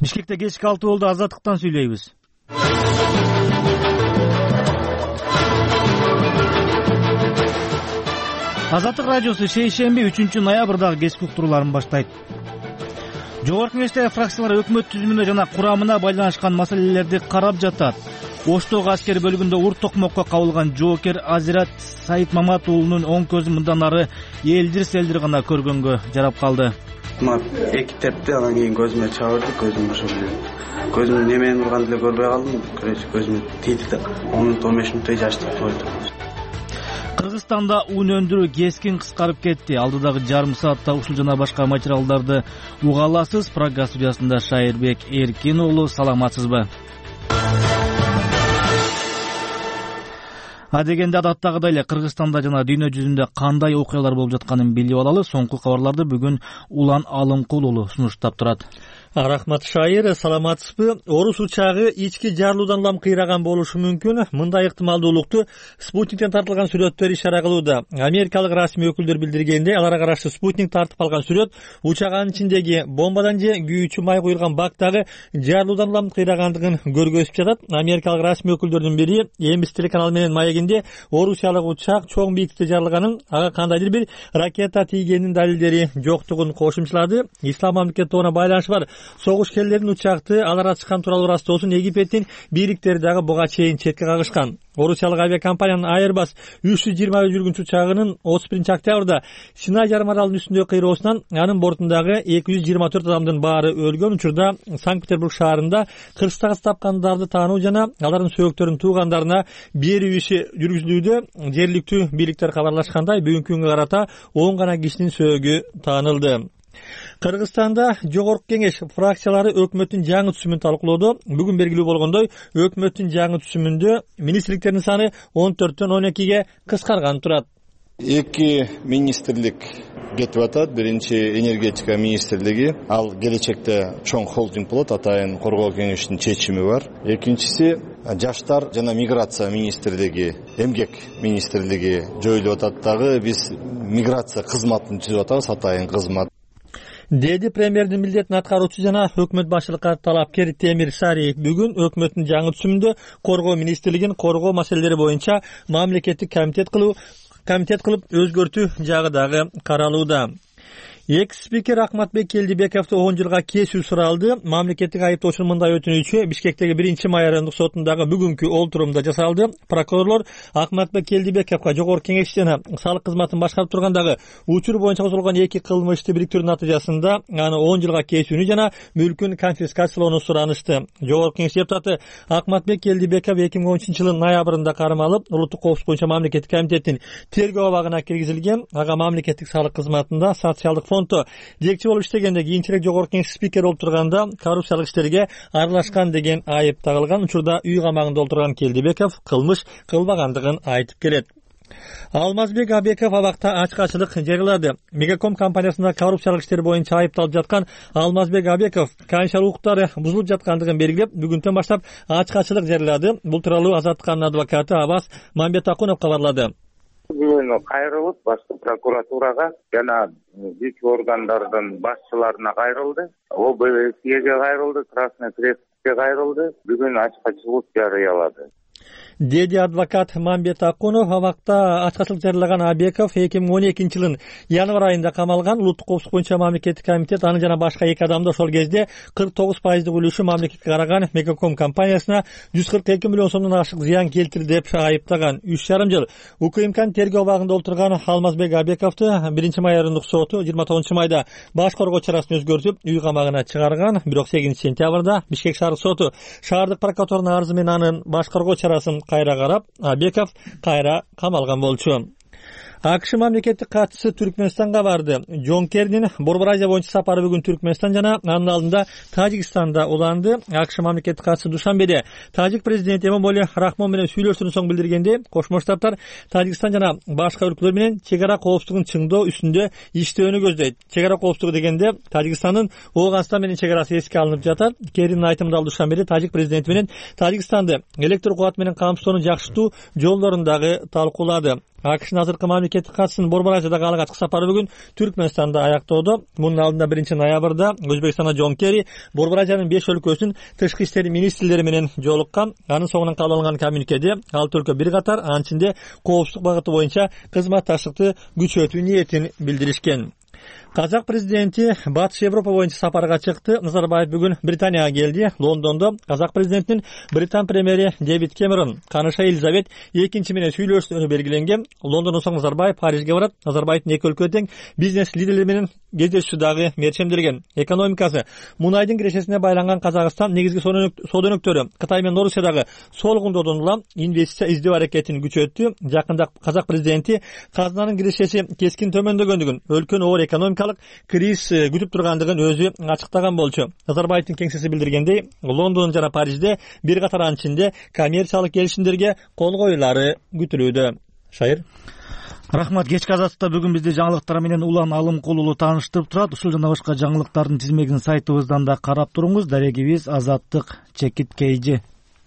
Бишкекте кечки 6 болду. Азаттыктан сүйлөйбүз. Азаттык радиосу шейшемби 3-ноябрдагы кечки уктурууларын баштайт. Жогорку Кеңештеги фракциялар өкмөт түзүмүнө жана курамына байланышкан маселелерди карап жатат. Оштогу аскер бөлүгүндө урт токмокко кабылган жоокер Азират Саитмаматуулунун оң көзү мындан ары элдир-селдир гана көргөнгө жарап калды. Эки тепти, анан кийин көзүмө чабырды, көзүм ошо көзүм немени урган деле көрбөй калдым. Көзүм тийди да 10-15 мүнөттөй жаш чыгып койду. Кыргызстанда ун өндүрүү кескин кыскарып кетти. Алдыдагы жарым саатта ушул жана башка материалдарды уга аласыз. Программа студиясында Шайырбек Эркин уулу, саламатсызбы? Адегенде адаттагыдай эле Кыргызстанда жана дүйнө жүзүндө кандай окуялар болуп жатканын билип алалы. Соңку кабарларды бүгүн Улан Алымкул уулу сунуштап турат. Рахмат Шайыр, саламатсызбы? Орус учагы ички жарылуудан улам кыйраган болушу мүмкүн. Мындай ыктымалдуулукту Спутниктен тартылган сүрөттөр ишара кылууда. Америкалык расмий өкүлдөр билдиргенде, аларга каршы Спутник тартып алган сүрөт учагынын ичиндеги бомбадан же күйүүчү май куюлган бактагы жарылуудан улам кыйрагандыгын көргөзүп жатат. Америкалык расмий өкүлдөрдүн бири MBC телеканалы менен маегинде Орусиялык учак чоң бийиктикте жарылганын, ага кандайдыр бир ракета тийгенинин далилдери жоктугун кошумчалады. Ислам мамлекети тобуна байланышы бар согушкерлердин учакты алар ачкан тууралуу ырастоосун Египеттин бийликтери дагы буга чейин четке кагышкан. Орусиялык авиакомпаниянын Airbus 320 жүргүнчү учагынын 31-октябрда Синай жарым аралынын үстүндөгү кыйроосунан анын бортундагы 224 адамдын баары өлгөн учурда Санкт-Петербург шаарында кырсыктагы тапкандарды таануу жана алардын сөөгөттөрүнүн туугандарына берүү иши жүргүзүлүүдө. Жергиликтүү бийликтер кабарлашкандай, бүгүнкү күнгө карата 10 гана кишинин сөөгү таанылды. Кыргызстанда Жогорку Кеңеш фракциялары өкмөттүн жаңы түзүмүн талкуулоодо. Бүгүн белгилүү болгондой, өкмөттүн жаңы түзүмүндө министрликтердин саны 14-төн 12ге кыскарган турат. Эки министрлик кетип атат. Биринчи энергетика министрлиги, ал келечекте чоң холдинг болот, атайын коргоо кеңешинин чечими бар. Экинчиси жаштар жана миграция министрлиги, эмгек министрлиги жоюлуп атат дагы. Биз миграция кызматын түзүп атабыз, атайын кызмат. Деди премьердин милдетин аткаруучу жана өкмөт башчылыкка талапкер Темир Сариев бүгүн өкмөттүн жаңы түзүмүндө коргоо министрлигин коргоо маселелери боюнча мамлекеттик комитет кылып өзгөртүү жагы дагы каралууда. Экс-спикер Акматбек Келдибековду 10 жылга кесүү суралды. Мамлекеттик айыптоочунун мындай өтүнүчү Бишкектеги 1-май райондук сотундагы бүгүнкү олтурумда жасалды. Прокурорлор Акматбек Келдибековго Жогорку Кеңеш жана салык кызматын башкарып тургандагы учур боюнча козголгон эки кылмышты бириктирүү натыйжасында аны 10 жылга кесүүнү жана мүлкүн конфискациялоону суранышты. Жогорку Кеңеш депутаты Акматбек Келдибеков 2013-жылдын ноябрында кармалып, улуттук коопсуздук боюнча мамлекеттик комитеттин тергөө абагына киргизилген. Ага мамлекеттик салык кызматында социалдык фондо жетекчи болуп иштегенде, кийинчерээк Жогорку Кеңеш спикер болуп турганда коррупциялык иштерге аралашкан деген айып тагылган. Учурда үй камагында отурган Келдибеков кылмыш кылбагандыгын айтып келет. Алмазбек Абеков абакта ачкачылык жарыялады. Мегаком компаниясында коррупциялык иштер боюнча айыпталып жаткан Алмазбек Абеков конституциялык укуктары бузулуп жаткандыгын белгилеп, бүгүнтөн баштап ачкачылык жарыялады. Бул тууралуу Азаттыктын адвокаты Абас Мамбетакунов кабарлады. Бүгүн кайрылып башкы прокуратурага жана жеке органдардын башчыларына кайрылды. ОБСЕге кайрылды, Красный Крестке кайрылды. Бүгүн ачкачылык жарыялады. Деди адвокат Мамбетакунов. Абакта ачкачылык жарыялаган Абеков 2012-жылдын январь айында камалган. Улуттук коопсуздук боюнча мамлекеттик комитет аны жана башка эки адамды ошол кезде 49% үлүшү мамлекетке караган Мегаком компаниясына 142 миллион сомдон ашык зыян келтирди деп айыптаган. 3,5 жыл УКМКнын тергөө абагында отурган Алмазбек Абековду 1-май райондук соту 29-майда баш коргоо чарасын өзгөртүп, үй камагына чыгарган. Бирок 8-сентябрда Бишкек шаардык соту шаардык прокуратуранын арызы менен анын баш коргоо чарасын кайра карап, Абеков кайра камалган болчу. АКШ мамлекеттик катчысы Түркмөнстанга барды. Джон Керринин Борбор Азия боюнча сапары бүгүн Түркмөнстан жана анын алдында Тажикстанда уланды. АКШ мамлекеттик катчысы Душанбеде тажик президенти Эмомали Рахмон менен сүйлөштөрдөн соң билдиргенде, Кошмо Штаттар Тажикстан жана башка өлкөлөр менен чек ара коопсуздугун чыңдоо үстүндө иштөөнү көздөйт. Чек ара коопсуздугу дегенде Тажикстандын Ооганстан менен чек арасы эске алынып жатат. Керринин айтымында Душанбеде тажик президенти менен Тажикстанды электр кубаты менен камсыздоону жакшыртуу жолдорун дагы талкуулады. AKШнын азыркы мамлекеттик катчысынын Борборожадагы алгачкы сапары бүгүн Түркмөнстанда аяктоодо. Мунун алдында 1-ноябрда Өзбекстан Джон Керри Борборожадын 5 өлкөсүнүн тышкы иштер министрлери менен жолуккан. Анын соңунан кабыл алынган коммюникеде алты өлкө бир катар анын ичинде коопсуздук багыты боюнча кызматташтыкты күчөтүү ниетин билдиришкен. Казак президенти Батыш Европа боюнча сапарга чыкты. Назарбаев бүгүн Британияга келди. Лондондо казак президентинин Британ премьери Дэвид Кэмерон каныша Елизавет экинчи менен сүйлөшүүнү белгиленген. Лондондон соң Назарбаев Парижге барат. Назарбаевдин эки өлкө тең бизнес лидерлери менен кездешүү дагы мерчемдирген. Экономикасы мунайдын кирешесине байланган Казакстан негизги соодөнөктөрү Кытай менен Орусиядагы солгундодон улам инвестиция издөө аракетин күчөттү. Жакында казак президенти казынанын кирешеси кескин төмөндөгөндүгүн, өлкөнү оор экономикалык кризис күтүп тургандыгын өзү ачыктаган болчу. Назарбаевдин кеңсеси билдиргендей, Лондон жана Парижде бир катар анын ичинде коммерциялык келишимдерге кол коюлары күтүлүүдө. Шайыр. Рахмат. Кечки азаттыкта бүгүн бизди жаңылыктар менен Улан Алымкулуу тааныштырып турат. Ушул жана башка жаңылыктардын тизмегин сайтыбыздан да карап туруңуз. Дарегибиз Азаттык _KG.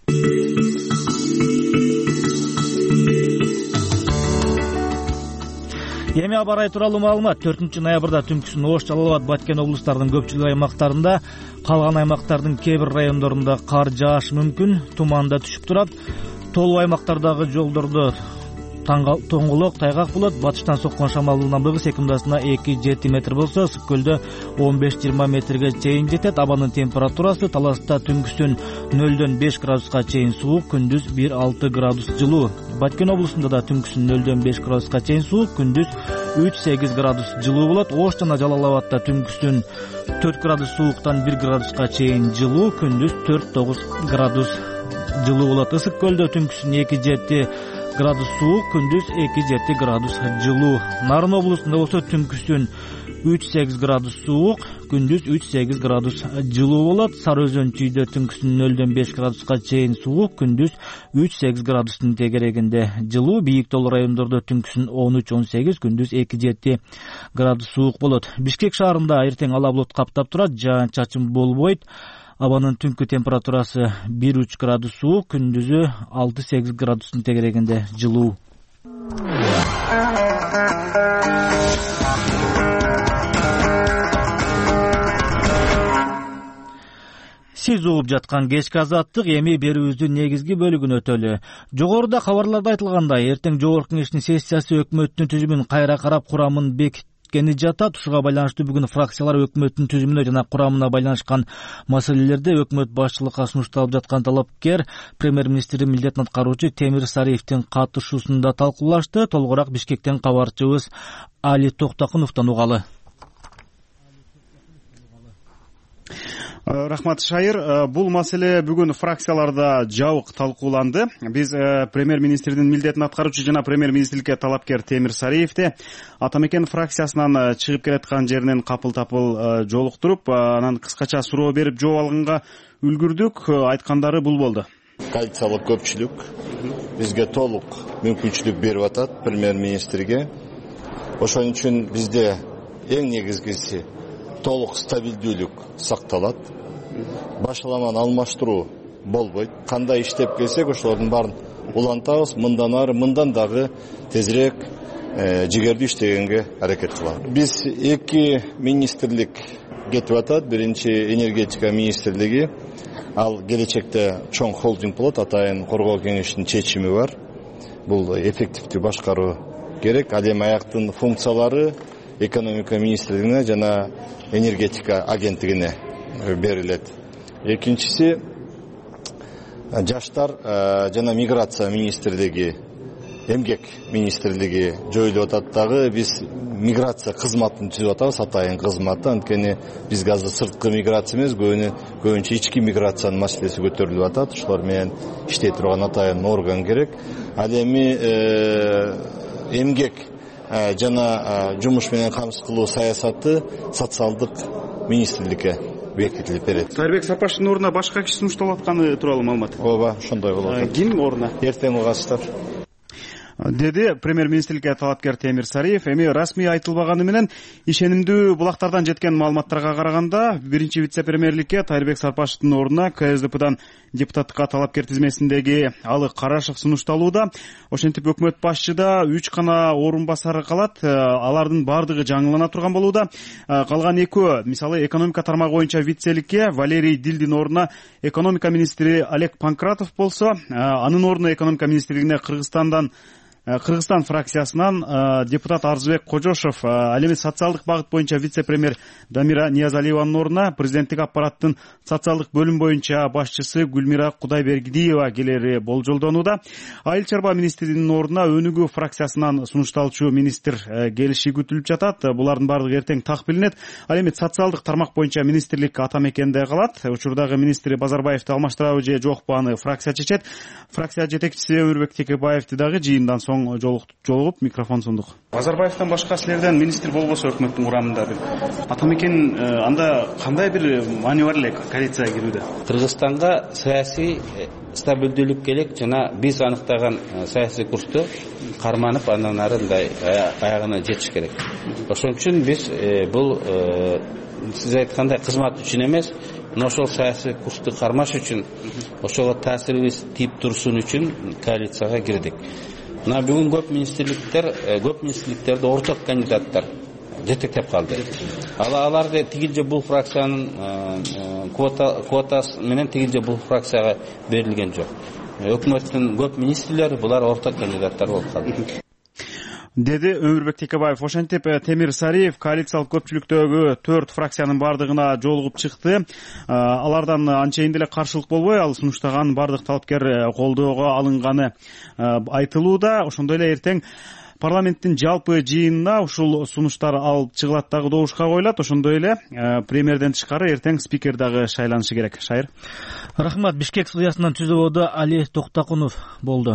Эми аба ырайы тууралуу маалымат. 4-ноябрда түнкүсүн Ош, Жалал Абад, Баткен облустарынын көпчүлүк аймактарында, калган аймактардын кээ бир райондорунда кар жаашы мүмкүн, туман да түшүп турат. Толуу аймактардагы жолдордо тоңголок, тайгак болот. Батыштан соккон шамалдын ылдамдыгы секундасына 2-7 метр болсо, ысык көлдө 15-20 метрге чейин жетет. Абанын температурасы Таласта түнкүсүн 0-дөн 5 градуска чейин суук, күндүз 1-6 градус жылуу. Баткен облусунда да түнкүсүн 0-дөн 5 градуска чейин суук, күндүз 3-8 градус жылуу болот. Ош жана Жалал Абадта түнкүсүн 4 градус сууктан 1 градуска чейин жылуу, күндүз 4-9 градус жылуу болот. Ысык көлдө түнкүсүн 2-7 градус суук, күндүз 2-7 градус жылуу. Нарын облусунда болсо түнкүсүн 3-8 градус суук, күндүз 3-8 градус жылуу болот. Сары Өзөн Чүйдө түнкүсүн 0-дөн 5 градуска чейин суук, күндүз 3-8 градустун тегерегинде жылуу. Бийик тоолуу райондордо түнкүсүн 13-18, күндүз 2-7 градус суук болот. Бишкек шаарында эртең ала булут каптап турат, жаан-чачын болбойт. Абанын түнкү температурасы 1-3 градус суук, күндүзү 6-8 градустун тегерегинде жылуу. Сиз угуп жаткан кечки азаттык эми берүүбүздүн негизги бөлүгүнө өтөлү. Жогоруда кабарларда айтылгандай, эртең жогорку кеңештин сессиясы өкмөттүн түзүмүн кайра карап курамын бекиткени жатат. Ушуга байланыштуу бүгүн фракциялар өкмөттүн түзүмүнө жана курамына байланышкан маселелерде өкмөт башчылыкка сунушталып жаткан талапкер премьер-министрдин милдетин аткаруучу Темир Сариевдин катышуусунда талкуулашты. Толугураак Бишкектен кабарчыбыз Али Токтакуновдон угалы. Рахмат, Шайыр. Бул маселе бүгүн фракцияларда жабык талкууланды. Биз премьер-министрдин милдетин аткаруучу жана премьер-министрликке талапкер Темир Сариевди Атамекен фракциясынан чыгып келаткан жеринен капыл-тапыл жолуктуруп, анан кыскача суроо берип жооп алганга үлгүрдүк. Айткандары бул болду. Коалициялык көпчүлүк бизге толук мүмкүнчүлүк берип атат премьер-министрге. Ошон үчүн бизде эң негизгиси толук стабилдүүлүк сакталат. Башаламан алмаштыруу болбойт. Кандай иштеп келсек, ошолордун баарын улантабыз. Мындан ары, мындан дагы тезирээк жигердүү иштегенге аракет кылабыз. Биз эки министрлик кетип атат. Биринчи энергетика министрлиги. Ал келечекте чоң холдинг болот. Атайын коргоо кеңешинин чечими бар. Бул эффективдүү башкаруу керек. Ал эми аяктын функциялары экономика министрлигине жана энергетика агенттигине берилет. Экинчиси жаштар жана миграция министрлиги, эмгек министрлиги жоюлуп атат дагы. Биз миграция кызматын түзүп атабыз, атайын кызматы. Анткени бизге азыр сырткы миграция эмес, көбүнчө ички миграциянын маселеси көтөрүлүп атат. Ошолор менен иштей турган атайын орган керек. Ал эми эмгек жана жумуш менен камсыз кылуу саясаты социалдык министрликке бекитилип берет. Кайырбек Сапаштын ордуна башка киши сунушталып атканы тууралуу маалымат. Ооба, ошондой болот. Ким ордуна? Эртең угасыздар. деди премьер министрликке талапкер Темир Сариев. Эми расмий айтылбаганы менен ишенимдүү булактардан жеткен маалыматтарга караганда биринчи вице-премьерликке Тайырбек Сарпашевдин ордуна КСДПдан депутаттыкка талапкер тизмесиндеги Алы Карашев сунушталууда. Ошентип өкмөт башчыда 3 гана орун басары калат. Алардын бардыгы жаңылана турган болууда. Калган экөө, мисалы экономика тармагы боюнча вице-ликке Валерий Дилдин ордуна экономика министри Олег Панкратов болсо, анын ордуна экономика министрлигине Кыргызстан фракциясынан депутат Арзыбек Кожошов, ал эми социалдык багыт боюнча вице-премьер Дамира Ниязалиеванын ордуна президенттик аппараттын социалдык бөлүм боюнча башчысы Гүлмира Кудайбергидиева келери болжолдонууда. Айыл чарба министринин ордуна Өнүгүү фракциясынан сунушталчу министр келиши күтүлүп жатат. Булардын бардыгы эртең так билинет. Ал эми социалдык тармак боюнча министрлик Атамекенде калат. Учурдагы министри Базарбаевди алмаштырабы же жокпу, аны фракция чечет. Фракция жетекчиси Өмүрбек Текебаевди дагы жыйындан соң жолугуп микрофон сундук. Базарбаевден башка силерден министр болбосо өкмөттүн курамында Атамекен анда кандай бир маневр элек коалицияга кирүүдө? Кыргызстанга саясий стабилдүүлүк керек жана биз аныктаган саясий курсту карманып андан ары аягына жетиш керек. Ошон үчүн биз бул сиз айткандай кызмат үчүн эмес, ошол саясий курсту кармаш үчүн, ошого таасирибиз тийип турсун үчүн коалицияга кирдик. Мына бүгүн көп министрликтерде орток кандидаттар жетектеп калды. Аларды тигилже бул фракциянын квотасы менен тигилже бул фракцияга берилген жок. Өкмөттүн көп министрлери булар орток кандидаттар болуп калды, деди Өмүрбек Текебаев. Ошентип Темир Сариев коалициялык көпчүлүктөгү 4 фракциянын бардыгына жолугуп чыкты. Алардан анчейин деле каршылык болбой, ал сунуштаган бардык талапкер колдоого алынганы айтылууда. Ошондой эле эртең парламенттин жалпы жыйынына ушул сунуштар алып чыгылат дагы добушка коюлат. Ошондой эле премьерден тышкары эртең спикер дагы шайланышы керек. Шайыр. Рахмат. Бишкек студиясынан түзүүдө Али Токтакунов болду.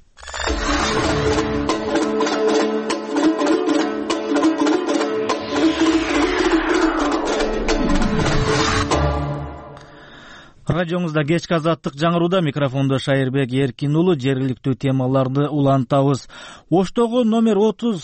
Радиоңузда кечки азаттык жаңырууда, микрофондо Шайырбек Эркин уулу. Жергиликтүү темаларды улантабыз. Оштогу номер 30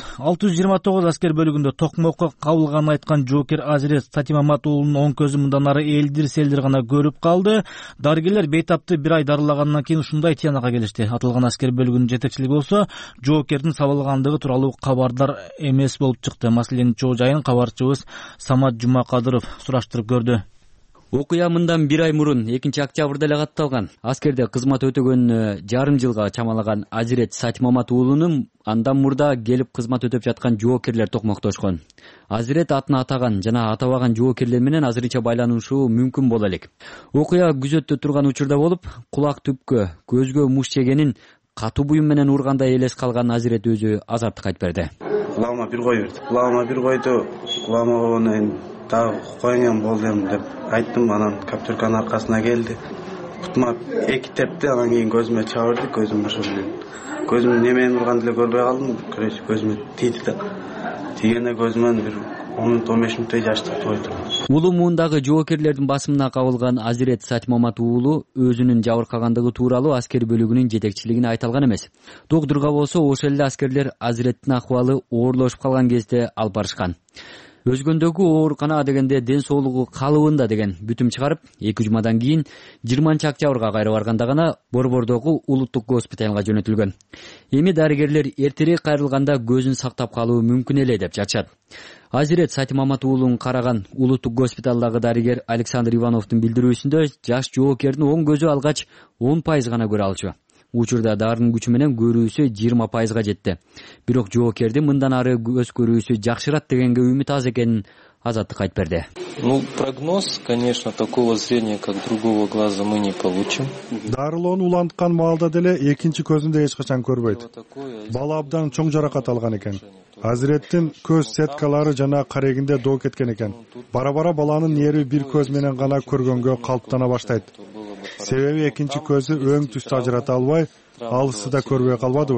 629 аскер бөлүгүндө токмокко кабылганын айткан жоокер Азирет Сатимамат уулунун оң көзү мындан ары элдир-селдир гана көрүп калды. Дарыгерлер бейтапты бир ай дарылагандан кийин ушундай тиянага келишти. Атылган аскер бөлүгүнүн жетекчилиги болсо жоокердин сабалгандыгы тууралуу кабардар эмес болуп чыкты. Маселенин чоо жайын кабарчыбыз Самат Жумакадыров сураштырып көрдү. Окуя мындан бир ай мурун 2-октябрда эле катталган. Аскерде кызмат өтөгөнүнө жарым жылга чамалаган Азирет Сатимамат уулунун андан мурда келип кызмат өтөп жаткан жоокерлер токмоктошкон. Азирет атын атаган жана атабаган жоокерлер менен азырынча байланышуу мүмкүн боло элек. Окуя күзөттө турган учурда болуп, кулак түпкө, көзгө муш жегенин катуу буюм менен ургандай элес калган Азирет өзү азаттыкка айтып берди. Кулагыма бир кой берди. Кулагыма бир койду. Кулагыма койгондон дагы коюңам болдум деп айттым. Анан каптюрканын аркасына келди. Бутума 2 тепти, анан кийин көзүмө чабырды. Көзүм ошо менен. Көзүм немени урган деле көрбөй калдым. Көзүмө тийди да. Тигенде көзүмөн бир 10-15 мүнөттөй жаш чыгып койду. Улуу муундагы жоокерлердин басымына кабылган Азирет Сатимамат уулу өзүнүн жабыркагандыгы тууралуу аскер бөлүгүнүн жетекчилигине айта алган эмес. Доктурга болсо ошол эле аскерлер Азиреттин акыбалы оорлошуп калган кезде алып барышкан. Өзгөндөгү оорукана дегенде ден соолугу калыбында деген бүтүм чыгарып, 2 жумадан кийин 20-октябрга кайра барганда гана Борбордогу улуттук госпиталга жөнөтүлгөн. Эми дарыгерлер эртерээк кайрылганда көзүн сактап калуу мүмкүн эле деп жатышат. Азирет Сатимамат уулун караган улуттук госпиталдагы дарыгер Александр Ивановдун билдирүүсүндө жаш жоокердин оң көзү алгач 10% гана көрө алчу. Учурда дарынын күчү менен көрүүсү 20%га жетти. Бирок жоокердин мындан ары көз көрүүсү жакшырат дегенге үмүт аз экенин Азаттык айтып берди. Прогноз, конечно, такого зрения, как другого глаза мы не получим. Дарылоону уланткан маалда деле экинчи көзүндө эч качан көрбөйт. Бала абдан чоң жаракат алган экен. Азиреттин көз сеткалары жана карегинде доо кеткен экен. Бара-бара баланын нери бир көз менен гана көргөнгө калыптана баштайт. Себеби экинчи көзү өң түстү ажырата албай, алысты да көрбөй калбадыбы?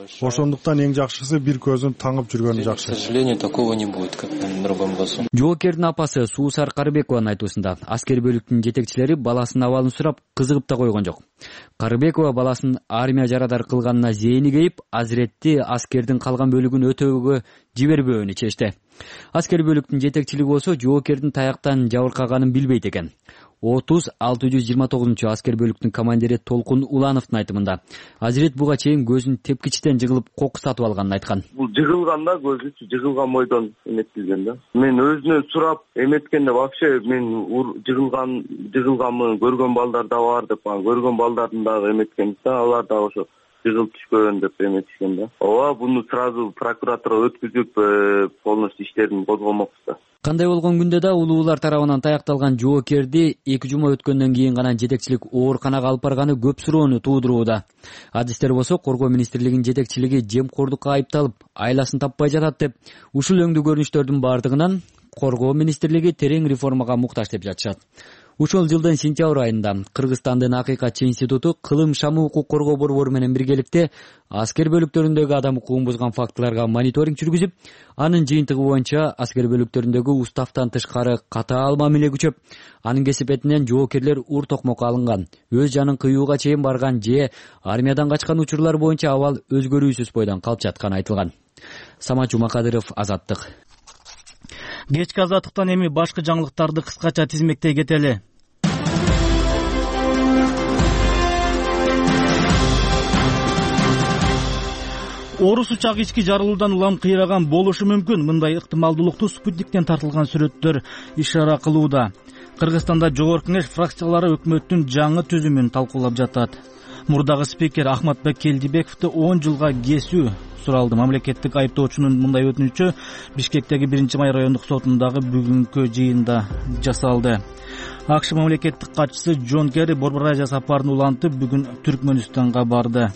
ошондуктан эң жакшысы бир көзүн таңып жүргөнү жакшы. К сожалению, такого не будет, как в другом году. Жоокердин апасы Суусар Карыбекованын айтуусунда аскер бөлүктүн жетекчилери баласынын абалын сурап кызыгып да койгон жок. Карыбекова баласынын армия жарадар кылганына зээни кейип, Азиретти аскердин калган бөлүгүн өтөөгө жибербөөнү чечти. Аскер бөлүктүн жетекчилиги болсо жоокердин таяктан жабыркаганын билбейт экен. 30-629 аскер бөлүктүн командири Толкун Улановдун айтымында Азирет буга чейин көзүн тепкичтен жыгылып кок сатып алганын айткан. Бул жыгылганда көзү жыгылган бойдон эметилген да. Мен өзүнөн сурап эметкенде вообще мен жыгылганмын көргөн балдар да бар деп, көргөн балдардын дагы эметкен да, алар да ошо жыгылып түшкөн деп эметишкен да. Ооба, буну сразу прокуратура өткүзүп, полностью иштерин козгомокпуз да. Кандай болгон күндө да улуулар тарабынан таякталган жоокерди 2 жума өткөндөн кийин гана жетекчилик ооруканага алып барганы көп суроону туудурууда. Адистер болсо Коргоо министрлигинин жетекчилиги жемкордукка айыпталып, айласын таппай жатат деп, ушул өңдүү көрүнүштөрдүн бардыгынан Коргоо министрлиги терең реформага муктаж деп жатышат. Ушул жылдын сентябрь айында Кыргызстандын Акыйкатчы институту кылым шамы укук коргоо борбору менен биргеликте аскер бөлүктөрүндөгү адам укугун бузган фактыларга мониторинг жүргүзүп, анын жыйынтыгы боюнча аскер бөлүктөрүндөгү уставтан тышкары катаал мамиле күчөп, анын кесипетинен жоокерлер ур токмокко алынган, өз жанын кыюуга чейин барган же армиядан качкан учурлар боюнча абал өзгөрүүсүз бойдон калып жатканы айтылган. Самат Жумакадыров, Азаттык. Кечки Азаттыктан эми башкы жаңылыктарды кыскача тизмектей кетели. Орус учак ички жарылуудан улам кыйраган болушу мүмкүн. Мындай ыктымалдуулукту спутниктен тартылган сүрөттөр ишара кылууда. Кыргызстанда жогорку кеңеш фракциялары өкмөттүн жаңы түзүмүн талкуулап жатат. Мурдагы спикер Ахматбек Келдибековду 10 жылга кесүү суралды. Мамлекеттик айыптоочунун мындай өтүнүчү Бишкектеги 1-май райондук сотундагы бүгүнкү жыйында жасалды. АКШ мамлекеттик катчысы Джон Керри Борбор Азия сапарын улантып, бүгүн Түркмөнстанга барды.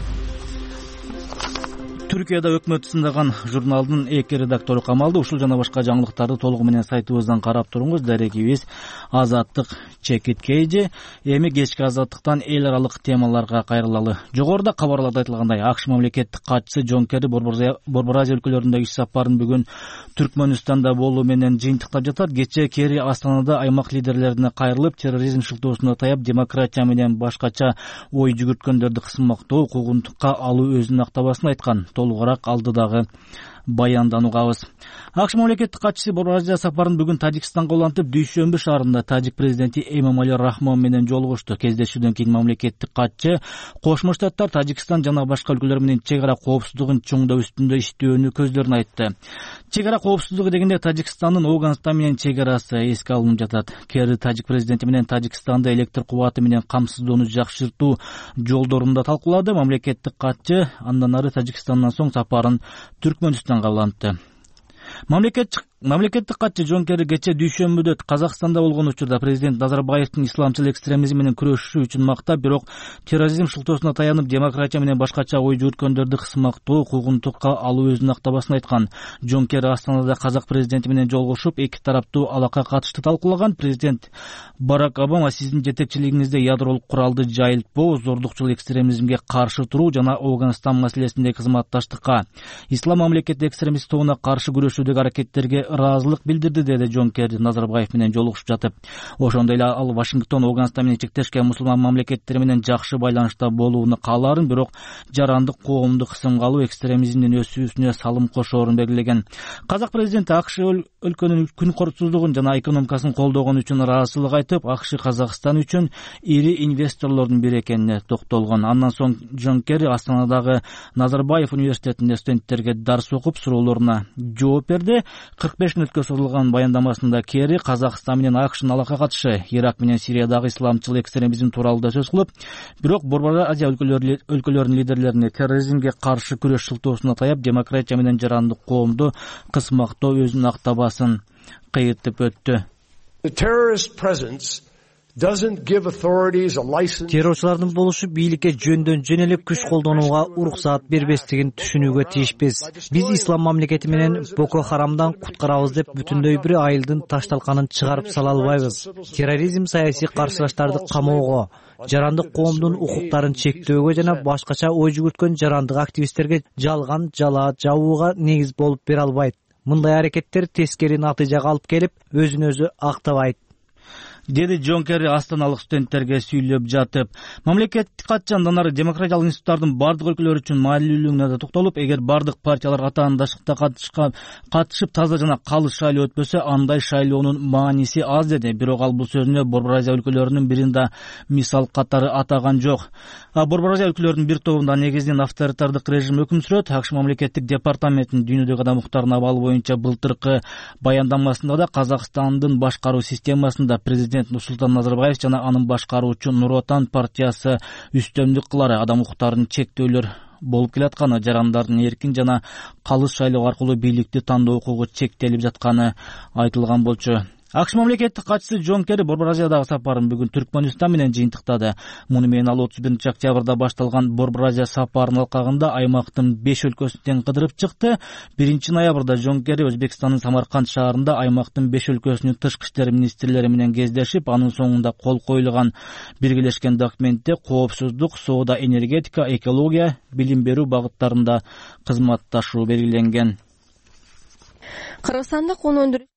Түркияда өкмөт сындаган журналдын 2 редактору камалды. Ушул жана башка жаңылыктарды толугу менен сайтыбыздан карап туруңуз. Дарегибиз Азаттык чекиткейди. Эми кечки Азаттыктан эл аралык темаларга кайрылалы. Жогоруда кабарларда айтылгандай, АКШ мамлекеттик катчысы Джон Керри Борбор Азия өлкөлөрүндөгү иш сапарын бүгүн Түркмөнстанда болуу менен жыйынтыктап жатат. Кечээ Керри Астанада аймак лидерлерине кайрылып, терроризм шылтоосуна таяп, демократия менен башкача ой жүгүрткөндөрдү кысмактоо, укугунтукка алуу өзүнүн актабасын айткан. Толугураак алдыдагы баяндан угабыз. АКШ мамлекеттик катчысы Борбор Азия сапарын бүгүн Тажикстанга улантып, Дүйшөмбү шаарында тажик президенти Эмомали Рахмон менен жолугушту. Кездешүүдөн кийин мамлекеттик катчы Кошмо Штаттар, Тажикстан жана башка өлкөлөр менен чек ара коопсуздугун чоңдоо үстүндө иштөөнү көздөрүн айтты. Чек ара коопсуздугу дегенде Тажикстандын Оганстан менен чек арасы эске алынып жатат. Керри тажик президенти менен Тажикстанды электр кубаты менен камсыздоону жакшыртуу жолдорун да талкуулады. Мамлекеттик катчы андан ары Тажикстандан соң сапарын Түркмөнстанга улантты. Мамлекеттик катчы Джон Керри кечээ Дүйшөмбүдө Казакстанда болгон учурда президент Назарбаевдин исламчыл экстремизм менен күрөшүшү үчүн мактап, бирок терроризм шылтоосуна таянып, демократия менен башкача ой жүгүрткөндөрдү кысмактоо, укугунтукка алуу өзүнүн актабасын айткан. Джон Керри Астанада казак президенти менен жолугушуп, эки тараптуу алака катышты талкуулаган. Президент Барак Обама сиздин жетекчилигиңизде ядролук куралды жайылтпоо, зордукчул экстремизмге каршы туруу жана Афганистан маселесиндеги кызматташтыкка, ислам мамлекети экстремист тобуна каршы күрөшүүдөгү аракеттерге ыраазылык билдирди, деди Джон Керри Назарбаев менен жолугушуп жатып. Ошондой эле ал Вашингтон Афганистан менен чектешкен мусулман мамлекеттер менен жакшы байланышта болууну каалаарын, бирок жарандык коомду кысымга алуу экстремизмдин өсүүсүнө салым кошоорун белгилеген. Казак президенти АКШ өлкөнүн күн корсуздугун жана экономикасын колдогон үчүн ыраазычылык айтып, АКШ Казакстан үчүн ири инвесторлордун бири экенине токтолгон. Андан соң Джон Керри Астанадагы Назарбаев университетинде студенттерге дарс окуп, суроолоруна жооп берди. 45 мүнөткө созулган баяндамасында Керри Казакстан менен АКШнын алака катышы, Ирак менен Сириядагы исламчыл экстремизм тууралуу да сөз кылып, бирок Борбор Азия өлкөлөрүнүн лидерлерине терроризмге каршы күрөш шылтоосуна таяп, демократия менен жарандык коомду кысмактоо өзүнүн актабасын кыйыртып өттү. The terrorist presence Террорчулардын болушу бийликке жөндөн жөн эле күч колдонууга уруксаат бербестигин түшүнүүгө тийишпиз. Биз ислам мамлекети менен Боко Харамдан куткарабыз деп бүтүндөй бир айылдын ташталканын чыгарып сала албайбыз. Терроризм саясий каршылаштарды камоого, жарандык коомдун укуктарын чектөөгө жана башкача ой жүгүрткөн жарандык активисттерге жалган жала жабууга негиз болуп бере албайт. Мындай аракеттер тескери натыйжага алып келип, өзүн өзү актабайт, деди Джон Керри астаналык студенттерге сүйлөп жатып. Мамлекеттик катчы андан ары демократиялык институттардын бардык өлкөлөр үчүн маанилүүлүгүнө да токтолуп, эгер бардык партиялар атаандаштыкта катышып таза жана калыс шайлоо өтпөсө, андай шайлоонун мааниси аз деди. Бирок ал бул сөзүнө Борбор Азия өлкөлөрүнүн биринде мисал катары атаган жок. Борбор Азия өлкөлөрүнүн бир тобунда негизинен авторитардык режим өкүм сүрөт. АКШ мамлекеттик департаментинин дүйнөдөгү адам укуктарына абалы боюнча былтыркы баяндамасында да Казакстандын башкаруу системасында президент Нурсултан Назарбаев жана анын башкаруучу Нур Отан партиясы үстөмдүк кылары, адам укуктарын чектөөлөр болуп келатканы, жарандардын эркин жана калыс шайлоо аркылуу бийликти тандоо укугу чектелип жатканы айтылган болчу. АКШ мамлекеттик катчысы Джон Керри Борбор Азиядагы сапарын бүгүн Түркмөнстан менен жыйынтыктады. Муну менен ал 31 октябрда башталган Борбор Азия сапарынын алкагында аймактын 5 өлкөсүн тең кыдырып чыкты. 1 ноябрда Джон Керри Өзбекстандын Самарканд шаарында аймактын 5 өлкөсүнүн тышкы иштер министрлери менен кездешип, анын соңунда кол коюлган биргелешкен документте коопсуздук, соода, энергетика, экология, билим берүү багыттарында кызматташуу белгиленген. Кыргызстандык un өндүрүү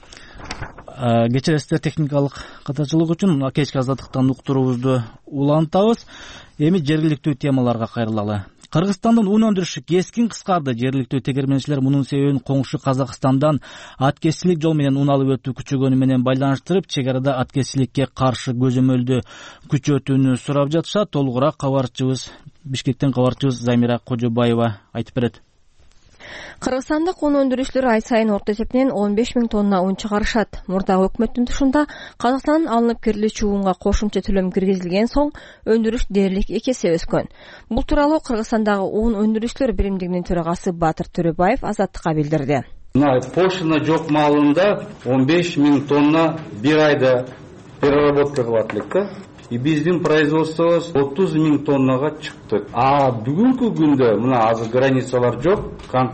Кечиресиздер техникалык катачылык үчүн кечки азаттыктан уктуруубузду улантабыз. Эми жергиликтүү темаларга кайрылалы. Кыргызстандын un өндүрүшү кескин кыскарды. Жергиликтүү тегерменчилер мунун себебин коңшу Казакстандан аткезчилик жол менен un алып өтүү күчөгөнү менен байланыштырып, чек арада аткезчиликке каршы көзөмөлдү күчөтүүнү сурап жатышат. Толугураак Бишкектен кабарчыбыз Замира Кожобаева айтып берет. Кыргызстандык un өндүрүүчүлөр ай сайын орто эсептен 15 000 тонна un чыгарышат. Мурдагы өкмөттүн тушунда Казакстандан алынып кирилүүчү унга кошумча төлөм киргизилген соң өндүрүш дээрлик 2 эсе өскөн. Бул тууралуу Кыргызстандагы un өндүрүүчүлөр биримдигинин төрагасы Батыр Төрөбаев Азаттыкка билдирди. Пошлина жок маалында 15 000 тонна бир айда переработка кылат элек. И биздин производствобуз 30 000 тоннага чыкты. А бүгүнкү күндө мына азыр границалар жок,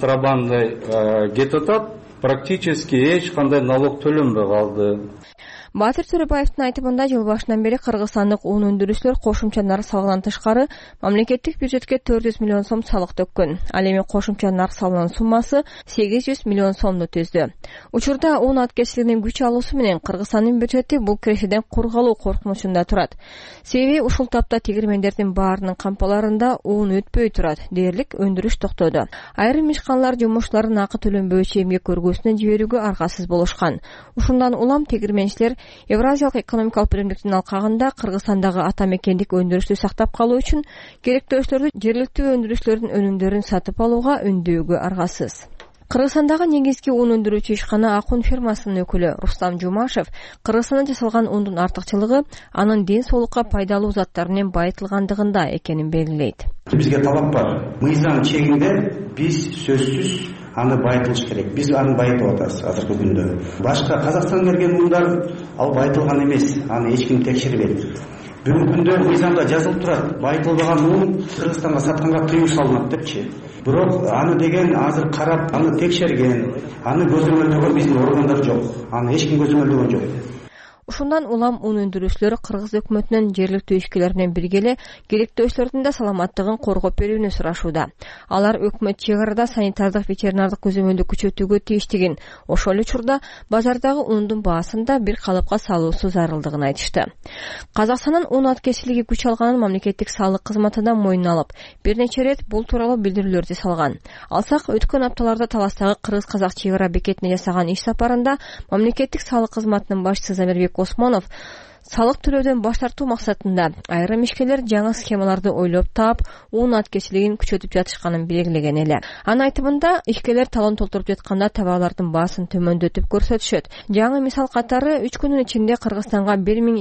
контрабанда кетип атат, практически эч кандай налог төлөнбөй калды. Батыр Төрөбаевдин айтымында жыл башынан бери кыргызстандык un өндүрүүчүлөр кошумча нарк салыгынан тышкары мамлекеттик бюджетке 400 миллион сом салык төккөн. Ал эми кошумча нарк салынын суммасы 800 миллион сомду түздү. Учурда un аткезчилигинин күч алуусу менен Кыргызстандын бюджети бул кирешеден кургалуу коркунучунда турат. Себеби ушул тапта тегермендердин баарынын кампаларында un өтпөй турат, дээрлик өндүрүш токтоду. Айрым ишканалар жумушчулардын акы төлөнбөйчү эмгек көргөзүүсүнө жиберүүгө аргасыз болушкан. Ушундан улам тегерменчилер Евразиялык экономикалык биримдиктин алкагында Кыргызстандагы ата мекендик өндүрүштү сактап калуу үчүн керектөөчүлөрдү жергиликтүү өндүрүүчүлөрдүн өнүмдөрүн сатып алууга үндөөгө аргасыз. Кыргызстандагы негизги un өндүрүүчү ишкана Акун фирмасынын өкүлү Рустам Жумашев Кыргызстанда жасалган ундун артыкчылыгы анын ден соолукка пайдалуу заттар менен байытылгандыгында экенин белгилейт. Бизге талап бар. Мыйзам чегинде биз сөзсүз аны байытылыш керек. Биз аны байытып атабыз азыркы күндө. Башка Казакстандан келген ундар ал байытылган эмес, аны эч ким текшербейт. Бүгүнкү күндө мыйзамда жазылып турат, байытылбаган un Кыргызстанга сатканга тыюу салынат депчи. Бирок аны деген азыр карап, аны текшерген, аны көзөмөлдөгөн биздин органдар жок. Аны эч ким көзөмөлдөгөн жок. Ушундан улам un өндүрүүчүлөр Кыргыз өкмөтүнүн жергиликтүү ишкерлер менен биргеле керектөөчүлөрдүн да саламаттыгын коргоп берүүнү сурашууда. Алар өкмөт чек арада санитардык ветеринардык көзөмөлдү күчөтүүгө тийиштигин, ошол эле учурда базардагы ундун баасын да бир калыпка салуусу зарылдыгын айтышты. Казакстандын un аткезчилиги күч алганын мамлекеттик салык кызматы да мойнуна алып, бир нече ирет бул тууралуу билдирүүлөрдү салган. Алсак, өткөн апталарда Таластагы кыргыз-казак чек ара бекетине жасаган иш сапарында мамлекеттик салык кызматынын башчысы Замирбек Осмонов салык төлөөдөн баш тартуу максатында айрым ишкерлер жаңы схемаларды ойлоп таап, un аткезчилигин күчөтүп жатышканын белгилеген эле. Анын айтымында, ишкерлер талон толтуруп жатканда товарлардын баасын төмөндөтүп көрсөтүшөт. Жаңы мисал катары 3 күнүн ичинде Кыргызстанга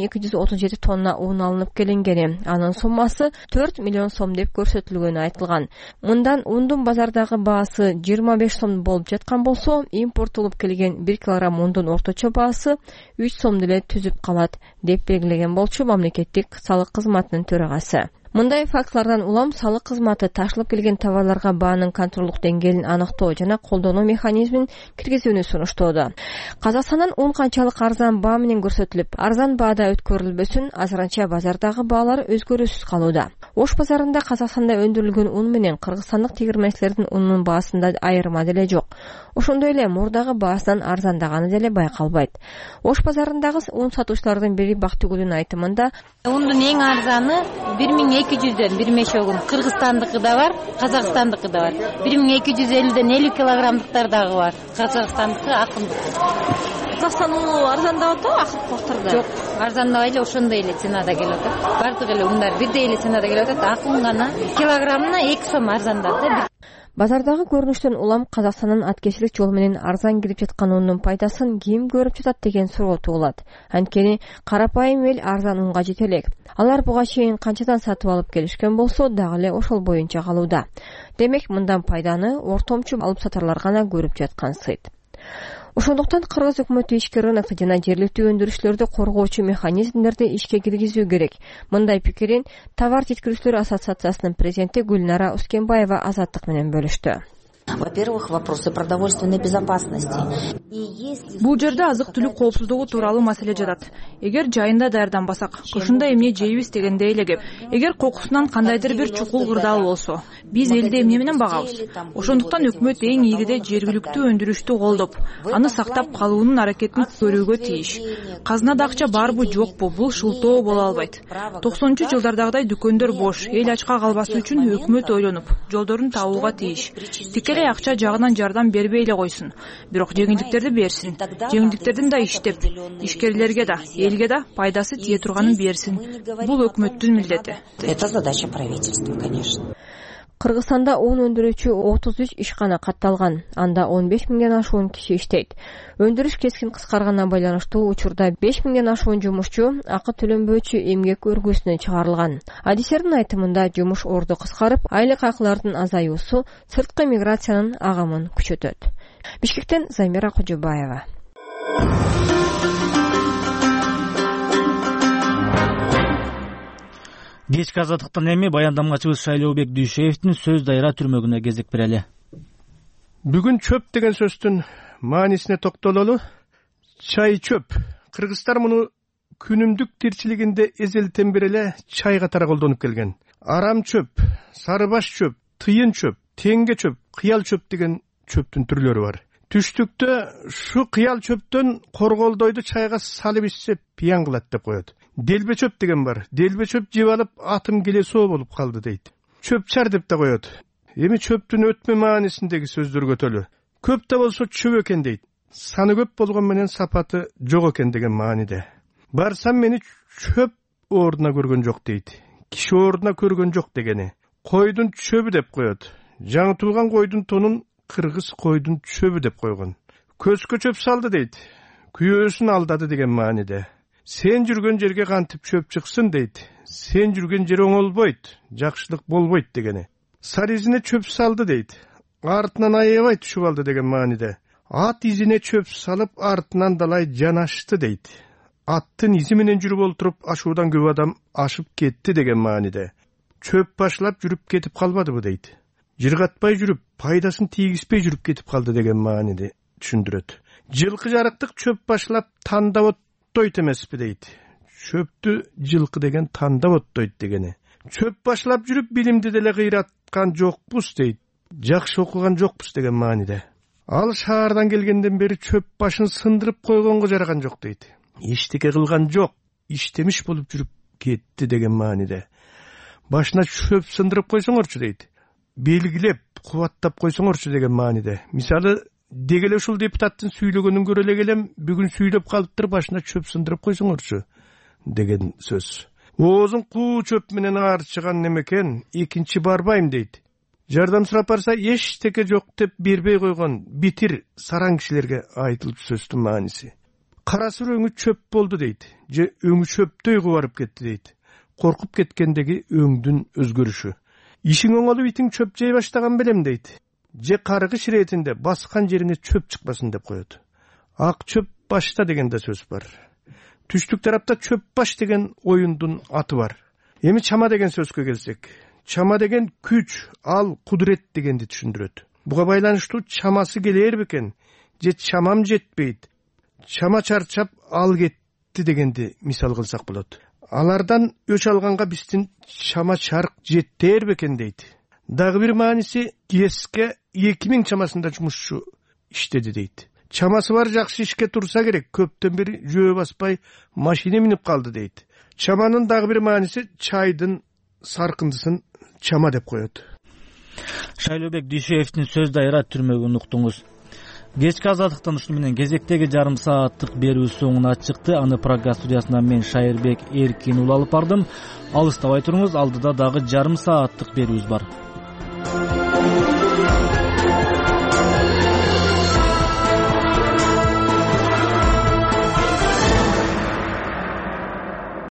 1237 тонна un алынып келингени, анын суммасы 4 миллион сом деп көрсөтүлгөнү айтылган. Мындан ундун базардагы баасы 25 сом болуп жаткан болсо, импорттолуп келген 1 килограмм ундун орточо баасы 3 сом деле түзүп калат. деп белгилеген болчу мамлекеттик салык кызматынын төрагасы. Мындай фактылардан улам салык кызматы ташылып келген товарларга баанын контролдук деңгээлин аныктоо жана колдонуу механизмин киргизүүнү сунуштоодо. Казакстандан ун канчалык арзан баа менен көрсөтүлүп, арзан баада өткөрүлбөсүн азырынча базардагы баалар өзгөрүүсүз калууда. Ош базарында Казакстанда өндүрүлгөн ун менен кыргызстандык тегирмечилердин унунун баасында айырма деле жок. Ошондой эле мурдагы баасынан арзандаганы деле байкалбайт. Ош базарындагы ун сатуучулардын бири Бактыгүлдүн айтымында, ундун эң арзаны 1200дөн бир мешогун, Кыргызстандыкы да бар, Казакстандыкы да бар. 1250ден 50 килограммдыктар дагы бар. Казакстандыкы акындыкы. Казакстан уну арзандап атабы акыркы? Жок, арзандабай эле ошондой эле ценада келип атат. Бардык эле ундар бирдей эле ценада келип атат. Акын гана килограммына 2 сом арзандады да. Базардагы көрүнүштөн улам Казакстандын аткечилик жол менен арзан кирип жаткан унун пайдасын ким көрүп жатат деген суроо туулат. Анткени карапайым эл арзан унга жете элек. Алар буга чейин канчадан сатып алып келишкен болсо дагы эле ошол боюнча калууда. Демек мындан пайданы ортомчу алып сатарлар гана көрүп жаткан сыйт. Ошондуктан кыргыз өкмөтү ички рынокто жана жергиликтүү өндүрүшчүлөрдү коргоочу механизмдерди ишке киргизүү керек. Мындай пикирин Товар жеткирүүчүлөр ассоциациясынын президенти Гүлнара Ускенбаева Азаттык менен бөлүштү. Во-первых, вопросы продовольственной безопасности. Бул жерде азык-түлүк коопсуздугу тууралуу маселе жатат. Эгер жайында даярданбасак, ушундай эмне жейбиз дегендей эле кеп. Эгер кокусунан кандайдыр бир чукул кырдаал болсо, биз элди эмне менен багабыз? Ошондуктан өкмөт эң ийгиде жергиликтүү өндүрүштү колдоп, аны сактап калуунун аракетин көрүүгө тийиш. Казынада акча барбы жокпу, бул шылтоо боло албайт. 90-жылдардагыдай дүкөндөр бош, эл ачка калбасы үчүн өкмөт ойлонуп, жолдорун табууга тийиш. Тикелей акча жагынан жардам бербей эле койсун. Бирок жеңилдиктерди берсин. Жеңилдиктердин да иштеп, ишкерлерге да, элге да пайдасы тие турганын берсин. Бул өкмөттүн милдети. Это задача правительства, конечно. Кыргызстанда un өндүрүүчү 33 ишкана катталган. Анда 15 миңден ашуун киши иштейт. Өндүрүш кескин кыскарганына байланыштуу учурда 5 миңден ашуун жумушчу акы төлөнбөөчү эмгек өргүүсүнө чыгарылган. Адистердин айтымында жумуш орду кыскарып, айлык акылардын азаюусу сырткы миграциянын агымын күчөтөт. Бишкектен Замира Кожобаева. Кечки азаттыктан эми баяндамачыбыз Шайлообек Дүйшеевдин сөз дайра түрмөгүнө кезек берели. Бүгүн чөп деген сөздүн маанисине токтололу. Чай чөп. Кыргыздар муну күнүмдүк тирчилигинде эзелтен бери эле чай катары колдонуп келген. Арам чөп, сарыбаш чөп, тыйын чөп, теңге чөп, кыял чөп деген чөптүн түрлөрү бар. Түштүктө шу кыял чөптөн корголдойду чайга салып ичсе пиян кылат деп коет. Делбе чөп деген бар. Делбе чөп жеп алып атым келесоо болуп калды дейт. Чөпчар деп да коет. Эми чөптүн өтмө маанисиндеги сөздөргө төлө. Көп да болсо чөп экен дейт. Саны көп болгон менен сапаты жок экен деген мааниде. Барсам мени чөп ордуна көргөн жок дейт. Киши ордуна көргөн жок дегени. Койдун чөбү деп коет. Жаңы туулган койдун тонун кыргыз койдун чөбү деп койгон. Көзгө чөп салды дейт. Күйөөсүн алдады деген мааниде. Сен жүргөн жерге кантип чөп чыксын дейт. Сен жүргөн жер оңолбойт, жакшылык болбойт дегени. Сар изине чөп салды дейт. Артынан аябай түшүп алды деген мааниде. Ат изине чөп салып артынан далай жанашты дейт. Аттын изи менен жүрүп олтуруп ашуудан көп адам ашып кетти деген мааниде. Чөп башлап жүрүп кетип калбадыбы дейт. Жыргатпай жүрүп, пайдасын тийгизбей жүрүп кетип калды деген мааниде түшүндүрөт. Жылкы жарыктык чөп башлап тандап оттойт эмеспи дейт. Чөптү жылкы деген тандап оттойт дегени. Чөп башлап жүрүп билимди деле кыйраткан жокпуз дейт. Жакшы окуган жокпуз деген мааниде. Ал шаардан келгенден бери чөп башын сындырып койгонго жараган жок дейт. Эчтеке кылган жок, иштемиш болуп жүрүп кетти деген мааниде. Башына чөп сындырып койсоңорчу дейт. Белгилеп, кубаттап койсоңорчу деген мааниде. Мисалы, дегеле ушул депутаттын сүйлөгөнүн көрө эле келем, бүгүн сүйлөп калыптыр, башына чөп сындырып койсоңорчу деген сөз. Оозун куу чөп менен аарчыган немекен, экинчи барбайм дейт. Жардам сурап барса, эчтеке жок деп бербей койгон битир сараң кишилерге айтылып сөздүн мааниси. Кара сур өңү чөп болду дейт. Же өңү чөптөй кубарып кетти дейт. Коркуп кеткендеги өңдүн өзгөрүшү. Ишиң оңолуп итиң чөп жей баштаган белем дейт. Же каргыш иретинде баскан жерине чөп чыкпасын деп коет. Ак чөп башта деген да сөз бар. түштүк тарапта чөп баш деген оюндун аты бар. Эми чама деген сөзгө келсек, чама деген күч, ал кудурет дегенди түшүндүрөт. Буга байланыштуу чамасы келер бекен, же чамам жетпейт, чама чарчап ал кетти дегенди мисал кылсак болот. Алардан өч алганга биздин чама чарк жетер бекен дейт. Дагы бир мааниси ГЭСке 2000 чамасында жумушчу иштеди дейт. Чамасы бар жакшы ишке турса керек, көптөн бери жөө баспай машина минип калды дейт. Чаманын дагы бир мааниси чайдын саркындысын чама деп коет. Шайлообек Дүйшөевдин сөз дайыра түрмөгүн уктуңуз. Кечки азаттыктан ушуну менен кезектеги жарым сааттык берүү соңуна чыкты. Аны программа студиясынан мен Шайырбек Эркин улалып бардым. Алыстабай туруңуз, алдыда дагы жарым сааттык берүүбүз бар.